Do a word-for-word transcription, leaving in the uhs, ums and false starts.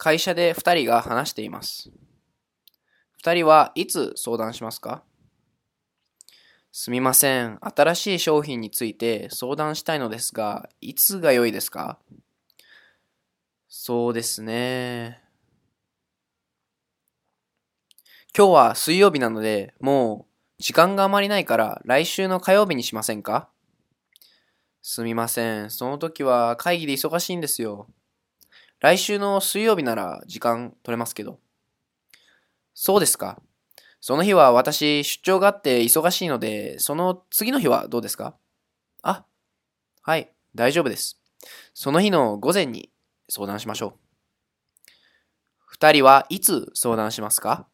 会社でふたりが話しています。ふたりはいつ相談しますか？すみません。新しい商品について相談したいのですが、いつが良いですか？そうですね。今日は水曜日なので、もう時間があまりないから来週の火曜日にしませんか？すみません。その時は会議で忙しいんですよ。来週の水曜日なら時間取れますけど。そうですか。その日は私出張があって忙しいので、その次の日はどうですか？あ、はい、大丈夫です。その日の午前に相談しましょう。二人はいつ相談しますか？